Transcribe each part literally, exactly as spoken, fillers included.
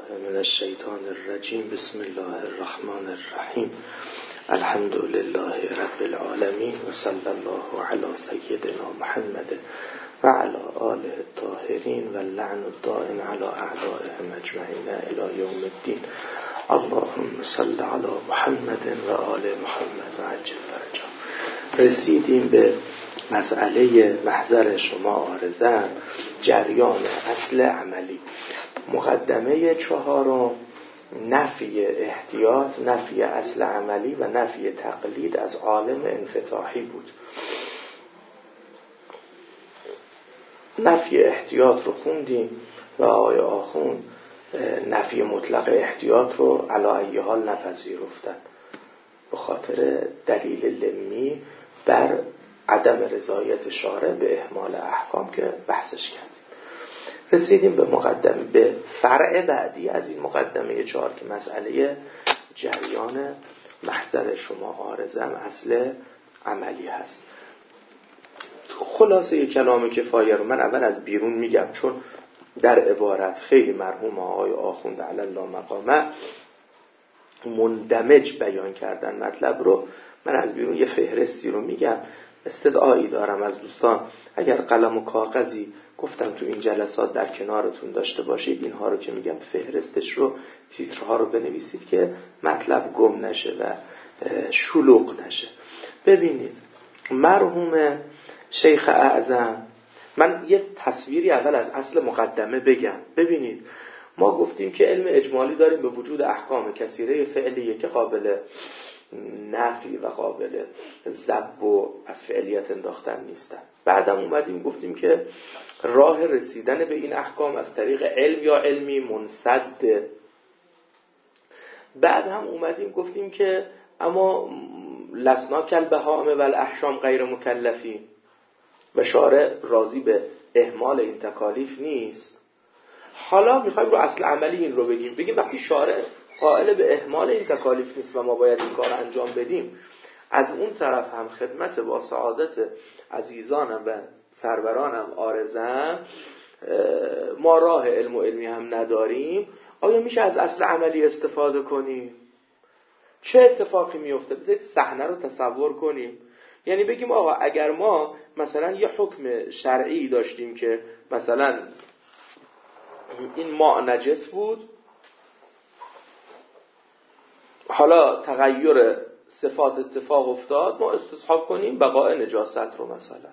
من الشیطان الرجیم. بسم الله الرحمن الرحیم. الحمد لله رب العالمین و صلی الله علی سیدنا محمد و علی آله الطاهرین و اللعن الدائم علی اعدائهم اجمعین الی یوم الدین. اللهم صل علی محمد و آل محمد و عجل فرجهم. رسیدیم به مسئله محضر شما عارضه، جریان اصل عملی. مقدمه چهارم نفی احتیاط، نفی اصل عملی و نفی تقلید از عالم انفتاحی بود. نفی احتیاط رو خوندیم و آقای آخوند نفی مطلق احتیاط رو علی ای حال نپذیرفتن به خاطر دلیل لمی بر عدم رضایت شارع به اهمال احکام که بحثش کردیم. رسیدیم به مقدمه، به فرع بعدی از این مقدمه چهار که مسئله جریان محضر شما عارضم اصل عملی هست. خلاصه کلام کفایه رو من اول از بیرون میگم، چون در عبارت خیلی مرحوم آقای آخوند علی الله مقامه مندمج بیان کردن مطلب رو. من از بیرون یه فهرستی رو میگم، استدعایی دارم از دوستان اگر قلم و کاغذی گفتم تو این جلسات در کنارتون داشته باشید، اینها رو که میگم فهرستش رو، تیترها رو بنویسید که مطلب گم نشه و شلوغ نشه. ببینید مرحوم شیخ اعظم، من یه تصویری اول از اصل مقدمه بگم. ببینید ما گفتیم که علم اجمالی داریم به وجود احکام کثیره فعلیه که قابل نفی و قابل ذب و از فعلیت انداختن نیستن. بعدم اومدیم گفتیم که راه رسیدن به این احکام از طریق علم یا علمی منصد. بعد هم اومدیم گفتیم که اما لسنا کالبهائم و الاحشام غیر مکلفین و شارع راضی به اهمال این تکالیف نیست. حالا میخوایم رو اصل عملی این رو بگیم. بگیم وقتی شارع قائل به اهمال این تکالیف نیست و ما باید این کار انجام بدیم، از اون طرف هم خدمت با سعادت عزیزانم و سرورانم عارضم ما راه علم و علمی هم نداریم، آیا میشه از اصل عملی استفاده کنیم؟ چه اتفاقی میفته؟ بذارید صحنه رو تصور کنیم. یعنی بگیم آقا اگر ما مثلا یه حکم شرعی داشتیم که مثلا این ماء نجس بود، حالا تغییر صفات اتفاق افتاد، ما استصحاب کنیم بقای نجاست رو مثلا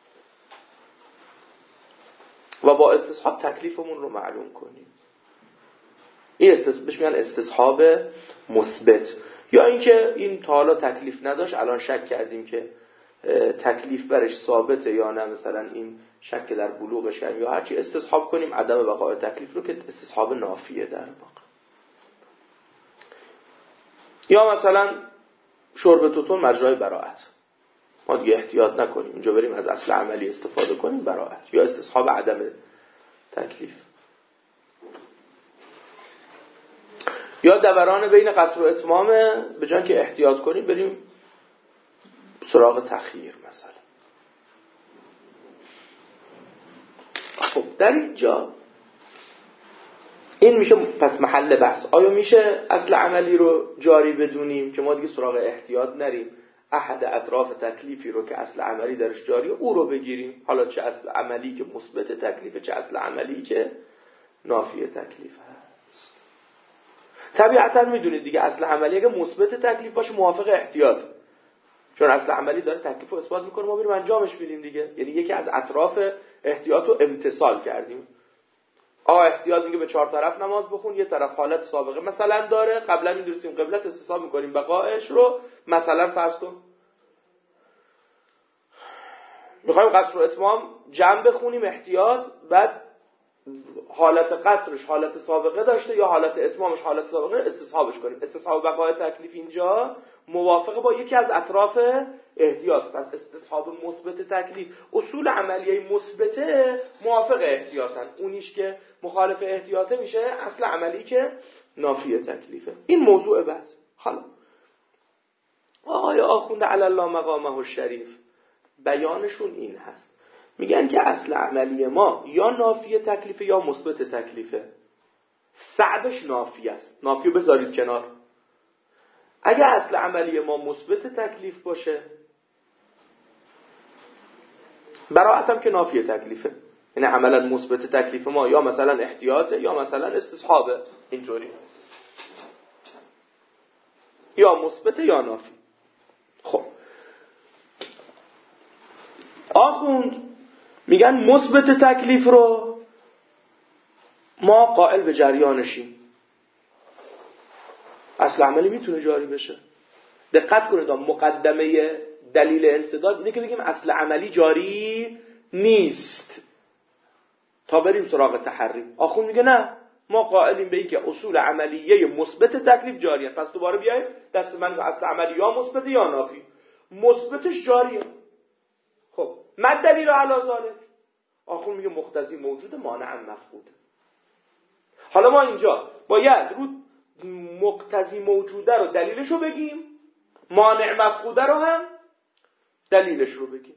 و با استصحاب تکلیفمون رو معلوم کنیم. این استصحاب بهش میگن استصحاب مثبت. یا اینکه این تا حالا تکلیف نداشت، الان شک کردیم که تکلیف برش ثابته یا نه، مثلا این شک در بلوغش کردیم یا هرچی، استصحاب کنیم عدم بقای تکلیف رو که استصحاب نافیه در واقع. یا مثلا شرب توتون مجرای براءت، ما دیگه احتیاط نکنیم اینجا بریم از اصل عملی استفاده کنیم، براءت یا استصحاب عدم تکلیف. یا دوران بین قصر و اتمام، به جای که احتیاط کنیم بریم سراغ تخییر مثلا. خب در اینجا این میشه پس محل بحث. آیا میشه اصل عملی رو جاری بدونیم که ما دیگه سراغ احتیاط نریم، احد اطراف تکلیفی رو که اصل عملی درش جاریه او رو بگیریم، حالا چه اصل عملی که مثبت تکلیفه چه اصل عملی که نافی تکلیف هست. طبیعتا میدونید دیگه اصل عملی اگه مثبت تکلیف باشه موافق احتیاط، چون اصل عملی داره تکلیف رو اثبات میکنه، ما بریم انجامش بدیم دیگه. یعنی یکی از اطراف احتیاط رو امتثال کردیم. آقا احتیاط میگه به چهار طرف نماز بخون، یه طرف حالت سابقه مثلا داره، قبلا میدونستیم قبله است، استصحاب میکنیم بقایش رو. مثلا فرض کن میخوایم قصر و اتمام جمع بخونیم احتیاط، بعد حالت قصرش حالت سابقه داشته یا حالت اتمامش حالت سابقه، استصحابش کنیم. استصحاب بقای تکلیف اینجا موافقه با یکی از اطراف احتیاط. پس استصحاب مثبت تکلیف، اصول عملیه مثبته موافق احتیاطن، اونیش که مخالف احتیاطه میشه اصل عملی که نافی تکلیفه. این موضوع بحث. حالا آقای آخوند علی الله مقامه الشریف بیانشون این هست، میگن که اصل عملی ما یا نافی تکلیفه یا مثبت تکلیفه. بعدش نافی است. نافی رو بذارید کنار. اگه اصل عملی ما مثبت تکلیف باشه، براءت هم که نافی تکلیفه، یعنی عملا مثبت تکلیف ما یا مثلا احتیاطه یا مثلا استصحابه، اینطوری یا مثبت یا نافی. خب آخوند میگن مثبت تکلیف رو ما قائل به جریانشیم. اصل عملی میتونه جاری بشه. دقت کنید، مقدمه دلیل انسداد اینه که بگیم اصل عملی جاری نیست تا بریم سراغ تحریم. آخوند میگه نه، ما قائلیم به این که اصول عملیه مثبت تکلیف جاریه. پس دوباره بیاید دست من که اصل عملی یا مثبت یا نافی. مثبتش جاریه. خب مد دلیل علی ذالک، آخوند میگه مقتضی موجود مانع مفقوده. حالا ما اینجا باید رو مقتضی موجوده رو دلیلش رو بگیم، مانع مفقوده رو هم دلیلش رو بگیم.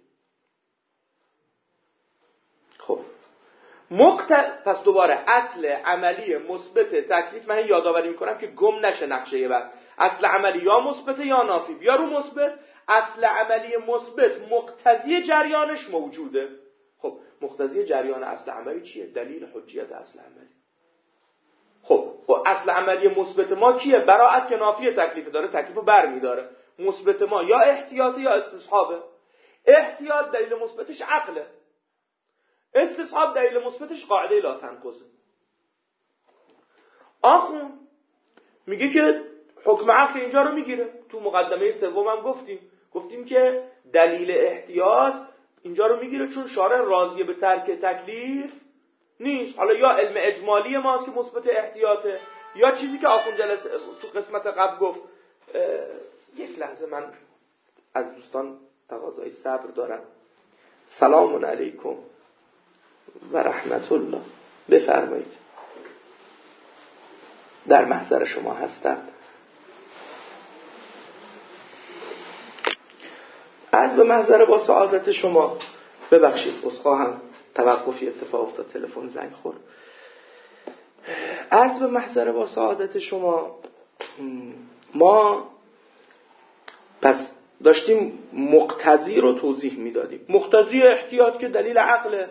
خب مقت... پس دوباره اصل عملی مثبت تکلیف، من یادآوری میکنم که گم نشه نقشه بس. اصل عملی یا مثبت یا نافی. بیا رو مثبت. اصل عملی مثبت مقتضی جریانش موجوده. خب مقتضی جریان اصل عملی چیه؟ دلیل حجیت اصل عملی. خب و اصل عملی مثبت ما کیه؟ براءت که نافی تکلیف داره، تکلیفو برمی‌داره. مثبت ما یا احتیاطی یا استصحابه. احتیاط دلیل مثبتش عقله، استصحاب دلیل مثبتش قاعده لا تنقضه. آخون میگه که حکم عقل اینجا رو میگیره. تو مقدمه سوم هم گفتیم گفتیم که دلیل احتیاط اینجا رو میگیره چون شارع راضیه به ترک تکلیف نیست. حالا یا علم اجمالی ماست که مثبت احتیاطه، یا چیزی که آخون جلسه تو قسمت قبل گفت. یک لحظه من از دوستان تقاضای صبر دارم. سلام علیکم و رحمت الله. بفرمایید، در محضر شما هستم. عرض به محضر با سعادت شما. ببخشید عذرخواهم، توقفی اتفاق افتاد، تلفن زنگ خورد. عرض به محضر با سعادت شما، ما پس داشتیم مقتضی رو توضیح میدادیم. مقتضی احتیاط که دلیل عقله،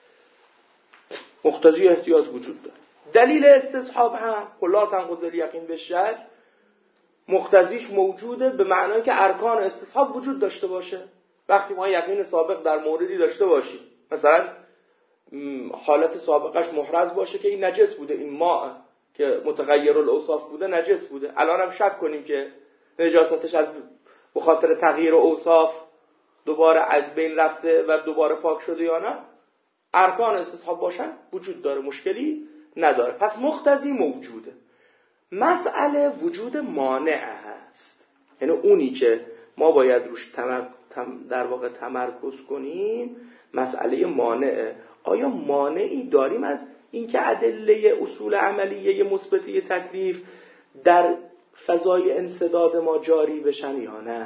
مقتضی احتیاط وجود داره. دلیل استصحاب هم لا تنقض الیقین بالشک، مقتضیش موجوده به معنای که ارکان استصحاب وجود داشته باشه. وقتی ما یقین سابق در موردی داشته باشیم، مثلا حالت سابقش محرز باشه که این نجس بوده، این ماء که متغیر الاوصاف بوده نجس بوده، الان هم شک کنیم که نجاستش از بخاطر تغییر اوصاف دوباره از بین رفته و دوباره پاک شده یا نه، ارکان استصحاب باشن وجود داره، مشکلی نداره. پس مقتضی موجوده. مسئله وجود مانع هست، یعنی اونی که ما باید روش در واقع تمرکز کنیم مسئله مانعه. آیا مانعی داریم از اینکه ادله اصول عملیه مثبتی تکلیف در فضای انسداد ما جاری بشن یا نه؟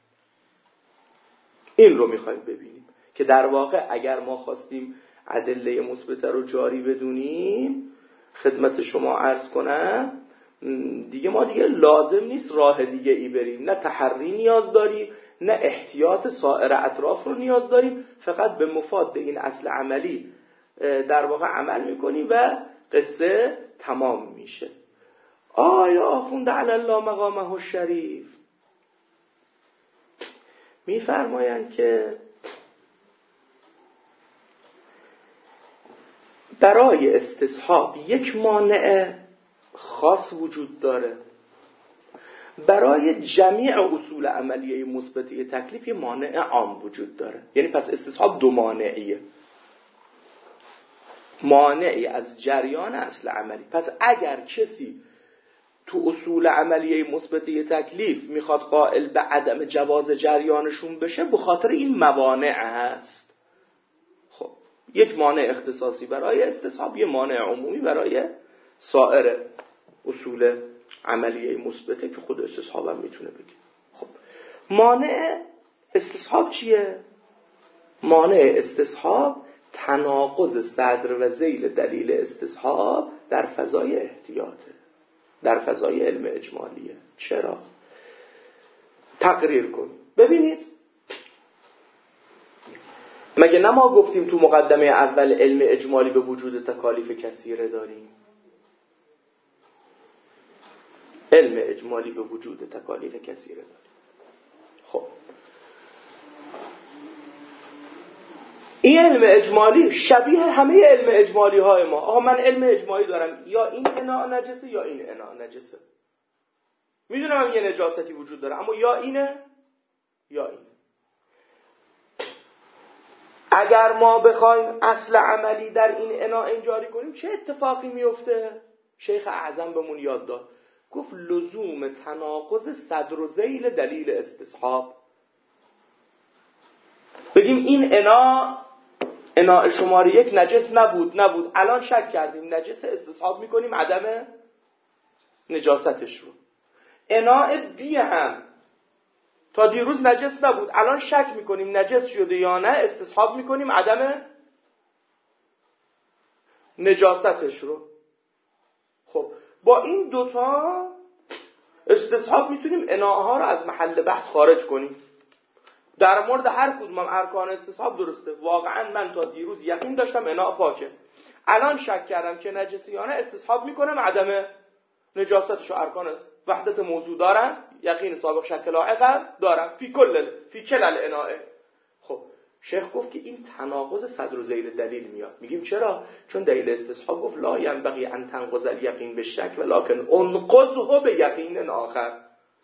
این رو میخوایم ببینیم که در واقع اگر ما خواستیم ادله مثبت رو جاری بدونیم، خدمت شما عرض کنم دیگه ما دیگه لازم نیست راه دیگه ای بریم، نه تحری نیاز داریم نه احتیاط سایر اطراف رو نیاز داریم، فقط به مفاد این اصل عملی در واقع عمل میکنیم و قصه تمام میشه. آیا آخوند علی الله مقامه الشریف میفرمایند که برای استصحاب یک مانع خاص وجود داره، برای جمیع اصول عملیه مثبتی تکلیف یک مانع عام وجود داره. یعنی پس استصحاب دو مانعیه، مانعی از جریان اصل عملی. پس اگر کسی تو اصول عملیه مثبتی تکلیف میخواد قائل به عدم جواز جریانشون بشه، به خاطر این موانع هست. خب یک مانع اختصاصی برای استصحاب، یک مانع عمومی برای سایر اصول عملیه مثبته که خود استصحاب هم میتونه بگه. خب مانع استصحاب چیه؟ مانع استصحاب تناقض صدر و ذیل دلیل استصحاب در فضای احتیاطه، در فضای علم اجمالیه. چرا؟ تقریر کن. ببینید مگه نه ما گفتیم تو مقدمه اول علم اجمالی به وجود تکالیف کثیره داریم؟ علم اجمالی به وجود تکالیف کثیره داریم. خب این علم اجمالی شبیه همه علم اجمالی های ما. آقا من علم اجمالی دارم، یا این اناء نجسه یا این اناء نجسه. میدونم هم یه نجاستی وجود داره، اما یا اینه یا اینه. اگر ما بخوایم اصل عملی در این اناء جاری کنیم چه اتفاقی میفته؟ شیخ اعظم بهمون یاد داد، گفت لزوم تناقض صدر و ذیل دلیل استصحاب. بگیم این اناء اناء شماره یک نجس نبود نبود الان شک کردیم نجس، استصحاب میکنیم عدم نجاستش رو. اناء بی هم تا دیروز نجس نبود الان شک میکنیم نجس شده یا نه، استصحاب میکنیم عدم نجاستش رو. خب با این دوتا استصحاب میتونیم اناءها رو از محل بحث خارج کنیم. در مورد هر کدوم هم ارکان استصحاب درسته. واقعا من تا دیروز یقین داشتم اناء پاکه، الان شک کردم که نجسی یا نه، استصحاب میکنم عدم نجاستش. ارکان وحدت موضوع دارم، یقین سابق شک لاحق دارم فی کل فی کل الاناء. خب شیخ گفت که این تناقض صدر و ذیل دلیل میاد. میگیم چرا؟ چون دلیل استصحاب گفت لا ینبغی ان تنقض الیقین بالشک ولکن انقضه بیقین آخر.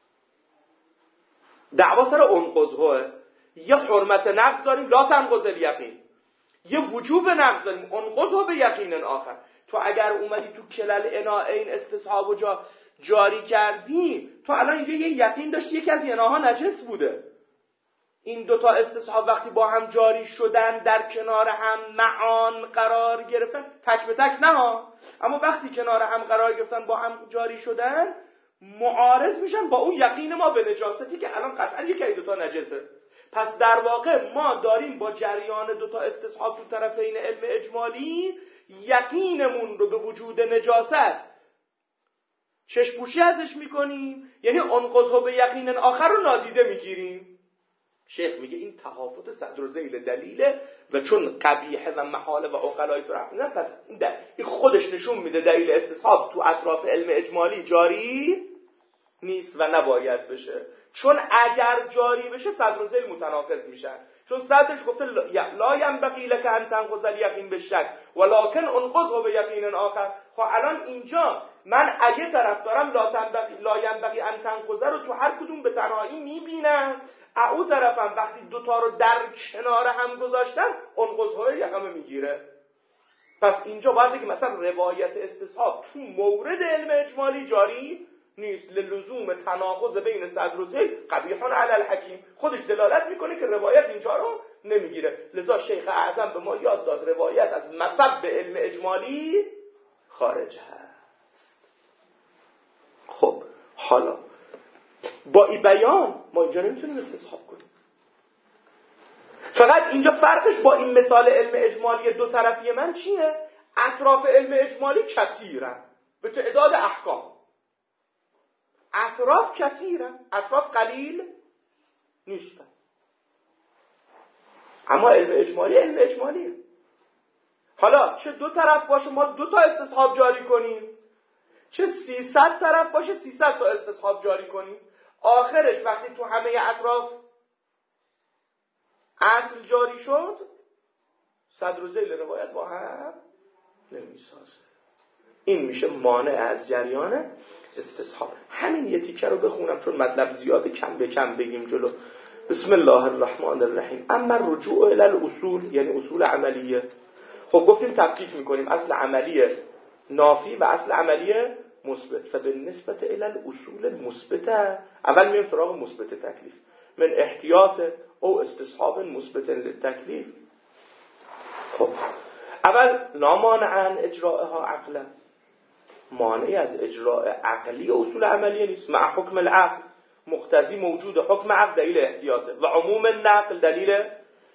دعوا سر انقضه. یه حرمت نقض داریم لا تنقض الیقین، یه وجوب نقض داریم انقضه بیقین آخر. تو اگر اومدی تو کلل اناءین استصحابو جا جاری کردی، تو الان یه یقین داشتی یکی از اناها نجس بوده. این دوتا استصحاب وقتی با هم جاری شدن در کنار هم معان قرار گرفتن، تک به تک نه ها، اما وقتی کنار هم قرار گرفتن با هم جاری شدن معارض میشن با اون یقین ما به نجاستی که الان قطعا یکی از دوتا نجسه. پس در واقع ما داریم با جریان دوتا استصحاب تو طرفین علم اجمالی یقینمون رو به وجود نجاست چشپوشی ازش میکنیم، یعنی انقضه به یقین آخر رو نادیده میگیریم. شیخ میگه این تهافت صدر و ذیل دلیله و چون قبیحه و محاله و عقلای تو رفتن، پس این خودش نشون میده دلیل استصحاب تو اطراف علم اجمالی جاری نیست و نباید بشه. چون اگر جاری بشه صدر و ذیل متناقض میشن، چون صدرش گفته لا ینبغی لک ان تنقض الیقین بالشک ولکن انقضه بیقین آخر. خب الان اینجا من اگه طرف دارم لا تنبغی لا ینبغی ان تنقض رو تو هر کدوم به تنهایی میبینم، او طرفم وقتی دوتا رو در کنار هم گذاشتم انقضه یقمه میگیره. پس اینجا باید بگیم مثلا روایت استصحاب تو مورد علم اجمالی جاری نیست، للزوم تناقض بین صدر و ذیل قبیح علی الحکیم. خودش دلالت میکنه که روایت اینجا رو نمیگیره. لذا شیخ اعظم به ما یاد داد روایت از مصب علم اجمالی خارج هست. خب حالا با این بیان ما اینجا نمیتونیم استصحاب کنیم. فقط اینجا فرقش با این مثال علم اجمالی دو طرفی من چیه؟ اطراف علم اجمالی کثیرن به تعداد احکام، اطراف کثیرن، اطراف قلیل نیستن. اما علم اجمالی علم اجمالیه. حالا چه دو طرف باشه ما دو تا استصحاب جاری کنیم، چه سیصد طرف باشه سیصد تا استصحاب جاری کنیم، آخرش وقتی تو همه اطراف اصل جاری شد صدر و ذیل روایت با هم نمیسازه. این میشه مانع از جریان استصحاب. همین یه تیکه رو بخونم چون مطلب زیاده، کم به کم بگیم جلو. بسم الله الرحمن الرحیم. اما رجوع الی الاصول یعنی اصول عملیه. خب گفتیم تفکیک میکنیم اصل عملی نافی و اصل عملی مثبت. فبالنسبه الی الاصول المثبته اول میریم سراغ مثبت تکلیف. من احتیاط او استصحاب مثبت للتکلیف. خب اول لا مانع عن اجراءها عقلا، مانعی از اجراء عقلی اصول عملیه نیست. مع حکم العقل مقتضی موجود حکم عقل دلیل احتیاطه و عموم النقل دلیل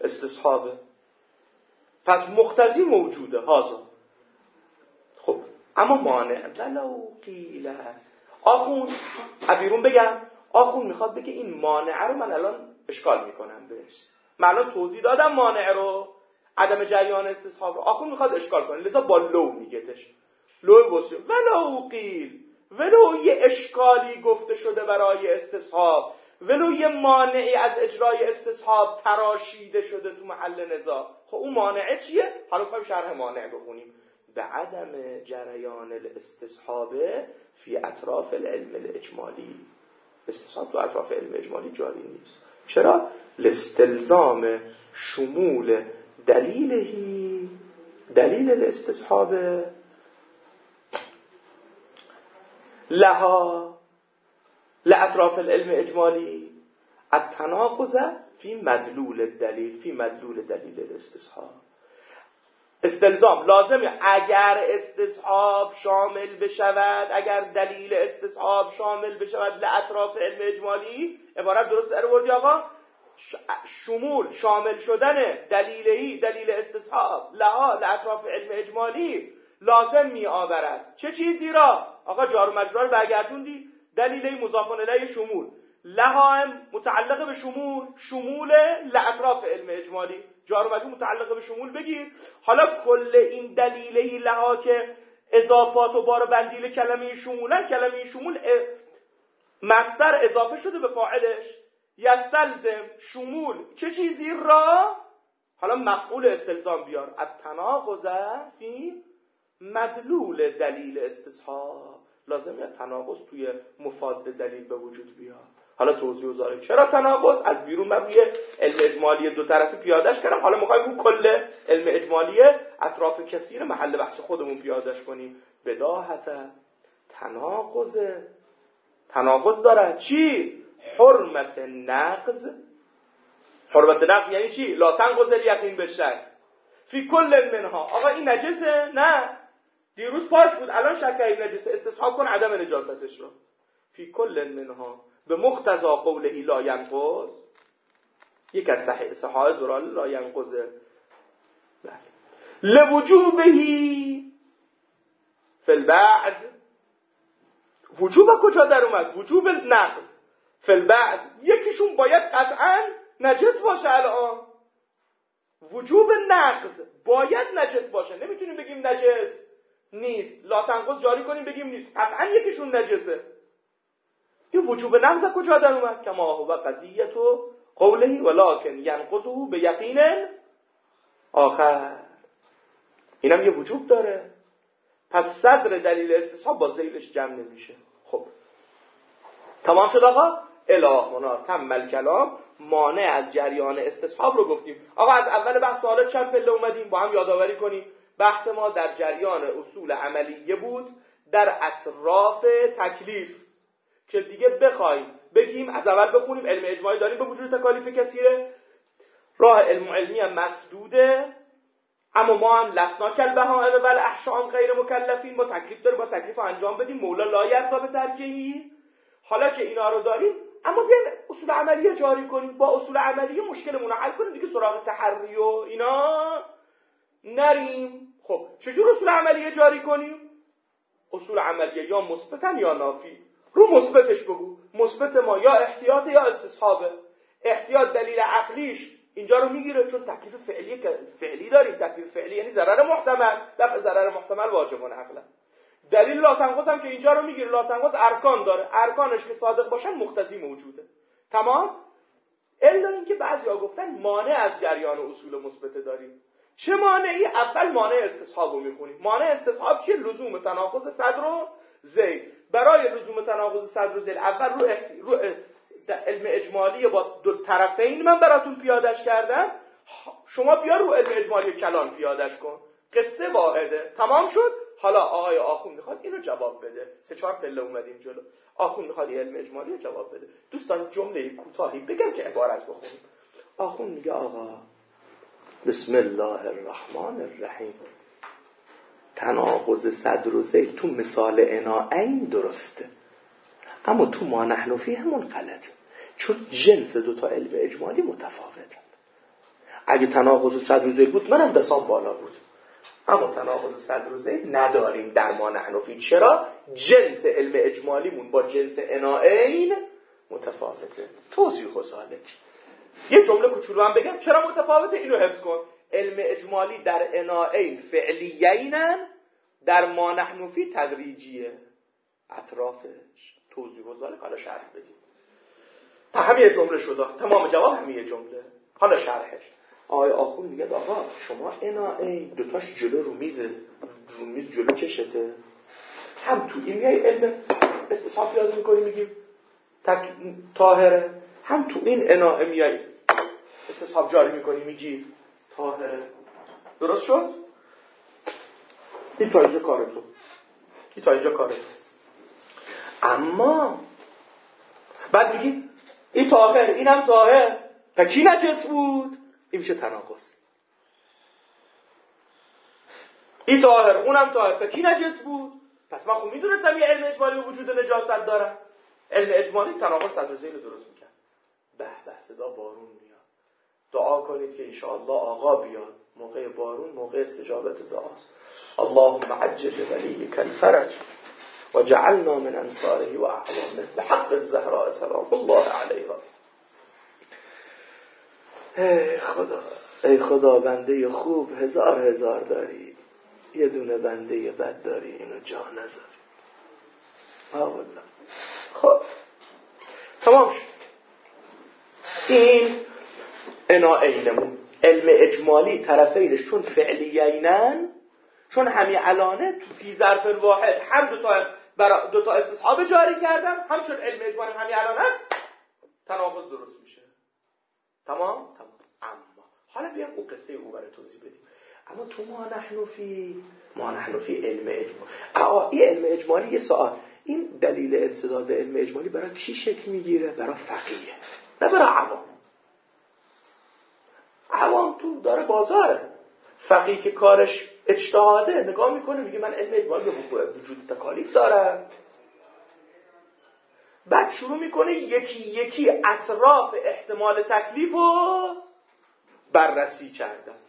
استصحابه. پس مقتضی موجوده هازا. خب اما مانع ولو قیل. آخون بیرون بگم آخون میخواد بگه این مانع رو من الان اشکال میکنم بهش، من الان توضیح دادم مانع رو، عدم جریان استصحاب رو، آخون میخواد اشکال کنه، لذا با لو میگهش. لو واسه ولو قیل، ولو یه اشکالی گفته شده برای استصحاب، ولو یه مانعی از اجرای استصحاب تراشیده شده تو محل نزاع. خب اون مانعه چیه؟ حالا میخوایم شرح مانع بخونیم. به عدم جریان الاستصحاب فی اطراف العلم الاجمالی. استصحاب تو اطراف علم اجمالی جاری نیست. چرا؟ لاستلزام شمول دلیلهی، دلیل الاستصحاب لها لاطراف العلم اجمالی التناقض فی مدلول الدلیل، فی مدلول دلیل الاستصحاب. استلزام لازمه اگر استصحاب شامل بشود، اگر دلیل استصحاب شامل بشود لاطراف علم اجمالی، عبارت درست در آوردی آقا؟ شمول شامل شدن دلیلی دلیل استصحاب لها لاطراف علم اجمالی لازم می آورد چه چیزی را؟ آقا جار و مجرور رو برگردوندی، دلیلی مضاف الیه شمول، لها هم متعلق به شمول، شمول لاطراف علم اجمالی، جار و مجرور متعلق به شمول بگیر. حالا کل این دلیلی لها که اضافات و بار بندیل کلمه شمولن، کلمه شمول مصدر اضافه شده به فاعلش، یستلزم شمول چه چیزی را؟ حالا مفعول استلزام بیار، التناقض فی مدلول دلیل استصحاب. لازمه تناقض توی مفاد دلیل به وجود بیاد. حالا توضیح وزاره چرا تناقض از بیرون من روی علم اجمالی دو طرفی پیادهش کردم، حالا میخوایم رو کل علم اجمالی اطراف کثیر محل بحث خودمون پیادهش کنیم. بداهت تناقض، تناقض داره چی؟ حرمت نقض. حرمت نقض یعنی چی؟ لا تنقض الیقین بالشک فی کل منها. آقا این نجسه؟ نه، دیروز پاک بود الان شک این نجسه، استصحاب کن عدم نجاستش رو. فی کل منها به مقتضی قوله لا ینقض، یک از صحیح صحاح زرال لا ینقض لوجوبهی فی البعض. وجوب کجا در اومد؟ وجوب نقض فی البعض، یکیشون باید قطعا نجس باشه. الان وجوب نقض باید نجس باشه، نمیتونیم بگیم نجس نیست، لا تنقض جاری کنیم بگیم نیست، قطعا یکیشون نجسه. این وجوب نقض کجا در اومد؟ کما هو قضیتو قوله ولکن ینقضه به یقین آخر. اینم یه وجوب داره، پس صدر دلیل استصحاب با ذیلش جمع نمیشه. خب تمام شد آقا؟ الهنا تمل کلام. مانع از جریان استصحاب رو گفتیم. آقا از اول بحث حالا چند پله اومدیم با هم یادآوری کنیم. بحث ما در جریان اصول عملیه بود در اطراف تکلیف، که دیگه بخوایم بگیم از اول بخونیم علم اجمالی داریم به وجود تکالیف کثیره، راه علم علمی هم مسدوده، اما ما هم لسنا کالبهائم والاحشام غیر مکلفین، با تکلیف داریم با تکلیف رو انجام بدیم، مولا لا یرضا به ترکهی. حالا که اینا رو داریم اما بیاین اصول عملیه جاری کنیم، با اصول عملیه مشکلمون رو حل کنیم دیگه، سراغ تحری و اینا نریم. خب چجور اصول عملیه جاری کنیم؟ اصول عملیه یا مثبتن یا نافی. رو مثبتش بگو. مثبت ما یا احتیاط یا استصحابه. احتیاط دلیل عقلیش اینجا رو میگیره چون تکلیف فعلی فعلی داریم، تکلیف فعلی یعنی ضرر محتمل، دفع ضرر محتمل واجبانه عقلا. دلیل لا تنقض هم که اینجا رو میگیره، لا تنقض ارکان داره، ارکانش که صادق باشن مقتضی موجوده. تمام؟ الا اینکه بعضیا گفتن مانع از جریان اصول مثبت داریم. چه مانعی؟ اول مانع استصحاب رو میخونیم. مانع استصحاب چیه؟ لزوم تناقض صدر و ذیل. برای لزوم تناقض صدر و ذیل اول رو, اختی... رو علم اجمالی با دو طرفین من براتون پیادش کردم، شما بیا رو علم اجمالی کلان پیادش کن. قصه واحده. تمام شد؟ حالا آقای آخون میخواد اینو جواب بده. سه چهار پله اومدیم جلو. آخون میخواد علم اجمالی جواب بده. دوستان جمله کوتاهی بگم که عبارت بخونیم. آخون میگه آقا بسم الله الرحمن الرحیم، تناقض صدر و ذیل تو مثال عناعین درسته، اما تو ما نحن فیه همون غلطه، چون جنس دوتا علم اجمالی متفاوته. اگه تناقض صدر و ذیل بود منم دستام بالا بود، اما تناقض صدر و ذیل نداریم در ما نحن فی. چرا؟ جنس علم اجمالیمون با جنس اناعین متفاوته. توضیح و ذالک. یه جمله کوچولو هم بگم چرا متفاوته، اینو حفظ کن. علم اجمالی در اناعین فعلیینن، در ما نحن فی تدریجیه. اطرافش توضیح و ذالک. حالا شرح بدیم. تا همین جمله شد، تمام جواب همین جمله. حالا شرحش. آقای آخوند میگه آقا شما اناعین دوتاش جلو رو میزه، رو میز جلو چشته، هم تو این میای علم استصحاب یاد میکنی میگیم تک طاهره، هم تو این اناعه میای استصحاب جاری میکنی میگی طاهره. درست شد؟ این تا اینجا کار تو، این تا اینجا کار تو. اما بعد میگی این طاهر اینم طاهر، تا کی نجس بود؟ این میشه تناقض. این طاهر اونم طاهر، تا کی نجس بود؟ پس من خب میدونستم یه علم اجمالی وجود نجاست داره. علم اجمالی تناقض صدر و ذیل درست میکنه. به به صدا بارون میاد. دعا کنید که انشاءالله آقا بیاد. موقع بارون موقع استجابت دعاست. اللهم عجل لولیک الفرج و جعلنا من انصاره و اعوانه بحق الزهراء سلام الله علیها. ای خدا، ای خدا بنده خوب هزار هزار داری، یه دونه بنده بد داری، اینو جا نذاری. آه خب تمام شد. این اناعینمون علم اجمالی طرفینش چون فعلیینن، چون همین الانه تو فی ظرف واحد هم دوتا برا دوتا استصحاب جاری کردم، هم چون علم اجمالی همین الانه تناقض درست میشه. تمام؟ تمام. اما حالا بیام اون قصه او برای توضیح بدیم. اما تو ما نحن فی ما نحن فی علم اجمالی. آه این علم اجمالی یه سوال، این دلیل انسداد علم اجمالی برای کی شکل میگیره؟ برای فقیه، نه برای عوام. عوام تو داره بازاره. فقیه که کارش اجتهاده نگاه میکنه میگه من علم اجمالی به وجود تکالیف دارم، بعد شروع میکنه یکی یکی اطراف احتمال تکلیف رو بررسی کردن.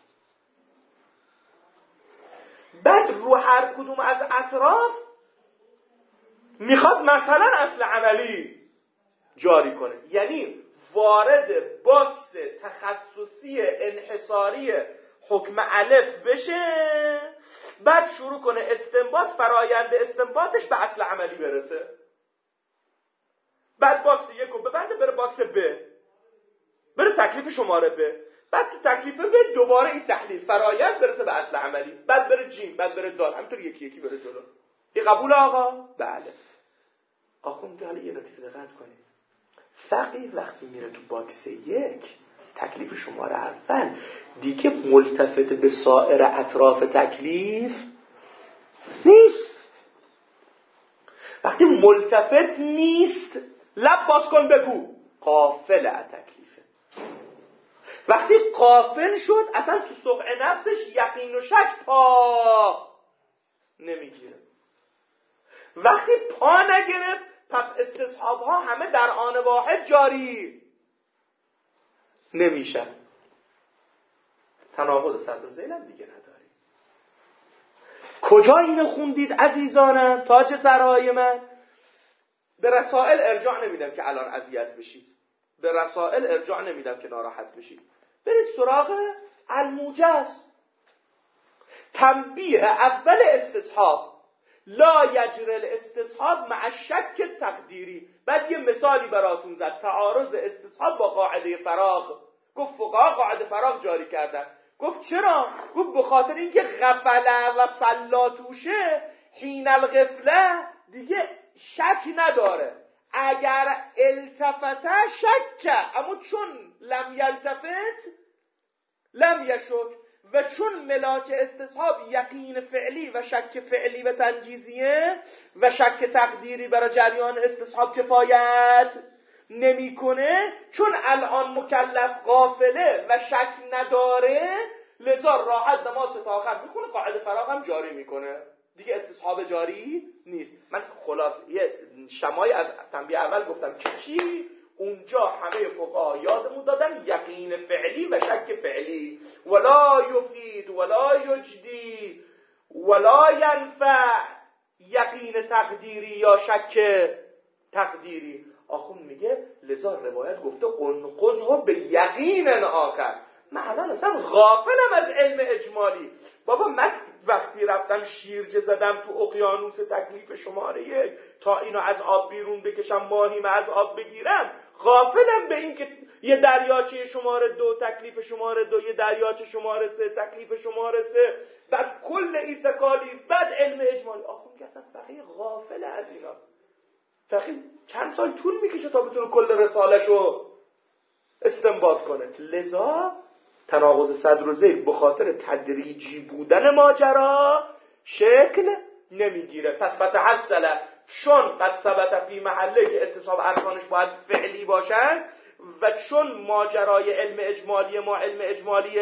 بعد رو هر کدوم از اطراف میخواد مثلا اصل عملی جاری کنه، یعنی وارد باکس تخصصی انحصاری حکم الف بشه، بعد شروع کنه استنباط، فرایند استنباطش به اصل عملی برسه، بعد باکس یک رو ببنده بره باکس ب، بره تکلیف شماره ب، بعد تو تکلیف ب دوباره این تحلیل فرایند برسه به اصل عملی، بعد بره جیم، بعد بره دال، همینطور یکی یکی بره جلو. این قبول آقا؟ بله. آخوند حالا یه نکته دقت کنید. فقیه وقتی میره تو باکس یک تکلیف شماره اول دیگه ملتفت به سایر اطراف تکلیف نیست. وقتی ملتفت نیست لب باز کن بگو غافل از تکلیفه. وقتی غافل شد اصلا تو سقع نفسش یقین و شک پا نمیگیره. وقتی پا نگرفت پس استصحاب ها همه در آن واحد جاری نمیشن. تناقض صدر و ذیل هم دیگه نداری. کجا اینو خوندید عزیزانم؟ تاج سرای من. به رسائل ارجاع نمیدم که الان اذیت بشید، به رسائل ارجاع نمیدم که ناراحت بشید. برید سراغ الموجز. تنبیه اول استصحاب لا یجری الاستصحاب مع شک تقدیری. بعد یه مثالی براتون زد، تعارض استصحاب با قاعده فراغ. گفت فقها قاعده فراغ جاری کردن. گفت چرا؟ گفت به خاطر اینکه غفله و صلا توشه حین الغفله دیگه شک نداره. اگر التفته شک، اما چون لم یلتفت لم یشک. و چون ملاک استصحاب یقین فعلی و شک فعلی و تنجیزیه و شک تقدیری برای جریان استصحاب کفایت نمیکنه، چون الان مکلف غافله و شک نداره، لذا راحت نماز تا آخر میخونه، قاعده فراغ هم جاری میکنه، دیگه استصحاب جاری نیست. من خلاص یه شمای از تنبیه اول گفتم که چی؟ اونجا همه فقها یادمون دادن یقین فعلی و شک فعلی. ولا یفید ولا یجدی ولا ینفع یقین تقدیری یا شک تقدیری. آخوند میگه لذا روایت گفته انقضه به یقین آخر. من الان اصلا غافلم از علم اجمالی. بابا من وقتی رفتم شیرجه زدم تو اقیانوس تکلیف شماره یک تا اینو از آب بیرون بکشم ماهیم از آب بگیرم، غافلم به این که یه دریاچه شماره دو تکلیف شماره دو، یه دریاچه شماره سه تکلیف شماره سه، بعد کل این تکالیف، بعد علم اجمالی. آخون که اصلا فقیه غافل از ایناست. فقیه چند سال طول میکشه تا بتونه کل رسالهشو استنباط کنه. لذا تناقض صدر و ذیل به خاطر تدریجی بودن ماجرا شکل نمیگیره. پس فتحصل چون قد ثبت فی محله که استصحاب ارکانش باید فعلی باشن و چون ماجرای علم اجمالی ما علم اجمالی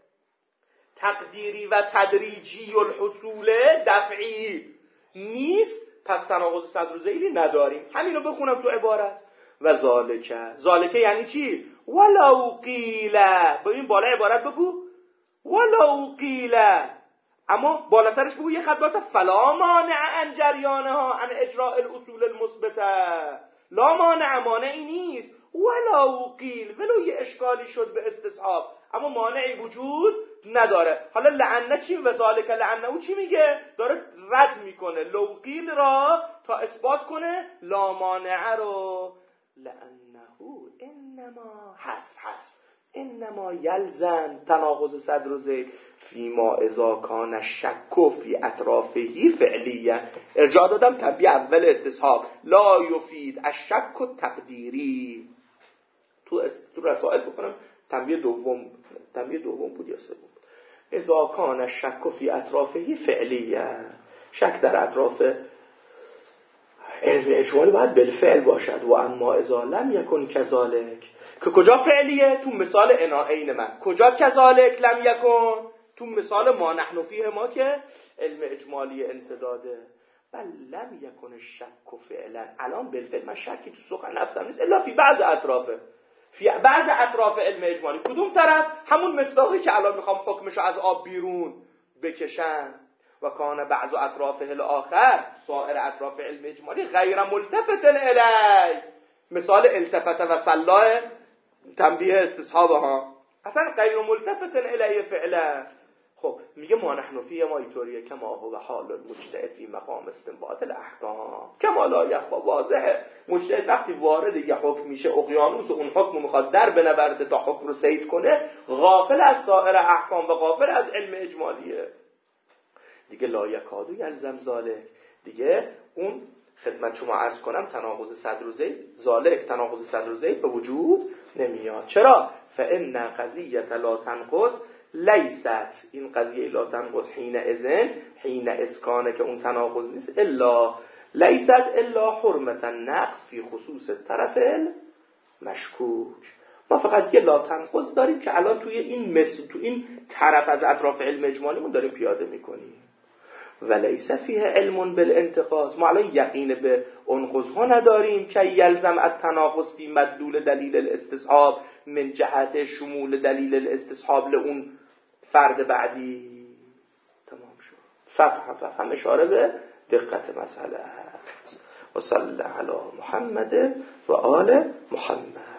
تقدیری و تدریجی الحصول دفعی نیست، پس تناقض صدر و ذیلی نداریم. همینو بخونم تو عبارت. و ذالکه، ذالکه یعنی چی؟ ولو قیل. ببین بالا عبارت بگو ولو قیل، اما بالاترش بگو یه خط بالاتر فلا مانع ان جریانها ان اجراء الاصول المثبته. لا مانع، مانعی نیست. ولو قیل، ولو یه اشکالی شد به استصحاب اما مانعی وجود نداره. حالا لعنه چی؟ و ذالک لعنه او چی میگه؟ داره رد میکنه لو قیل را تا اثبات کنه لا مانع رو. لعنه انما حذف حذف انما یلزم تناقض صدر و ذیل فیما اذا کان شک فی اطرافه فعلیه. ارجاع دادم تنبیه اول استصحاب لا یفید الشک تقدیری. تو تو رسائل بکنم تنبیه دوم تنبیه دوم بود یا سوم بود. اذا کان شک فی اطرافه فعلیه، شک در اطراف علم اجمالی باید بالفعل باشد. و اما اذا لم یکن کذالک، که کجا فعلیه؟ تو مثال اناعین من. کجا کذالک لم یکن؟ تو مثال ما نحن فیه ما که علم اجمالی انسداده. بل لم یکن شک فعلا، الان بالفعل من شکی تو سخن نفسم نیست الا فی بعض اطرافه، فی بعض اطراف علم اجمالی. کدوم طرف؟ همون مصداقی که الان میخوام حکمشو از آب بیرون بکشن. و کان بعض اطرافه الاخر، سایر اطراف علم اجمالی غیر ملتفت الی. مثال التفت و صلاح تنبیه استصحابها اصلا غیر ملتفت الی فعلا. خب میگه ما نحن فیه ما اینطوریه که ما هو حال المجتهد فی مقام استنباط الاحکام کما لا یخفی. واضحه مجتهد وقتی وارد یه حکم میشه اقیانوس و اون حکم میخواد در بنورده تا حکم رو صید کنه، غافل از سایر احکام و غافل از علم اجمالیه دیگه. لا یکادو یلزم ذالک، دیگه اون خدمت شما عرض کنم تناقض صدر و ذیل، ذالک تناقض صدر و ذیل به وجود نمیاد. چرا؟ فان قضیه لا تنقض لیست، این قضیه لا تنقض حین اذن حین اسکانه که اون تناقض نیست، الا لیست الا حرمت نقص فی خصوص طرف مشکوک. ما فقط یه لا تنقض داریم که الان توی این مثل تو این طرف از اطراف علم اجمالیمون داریم پیاده میکنیم. ولیس فیه علم بالانتقاض، ما الان یقین به انقض ها نداریم که یلزم التناقض فی مدلول دلیل الاستصحاب من جهت شمول دلیل الاستصحاب لون فرد بعدی. تمام شد. فقط فهم اشاره به دقت مسئله است. و صلی علی محمد و آل محمد.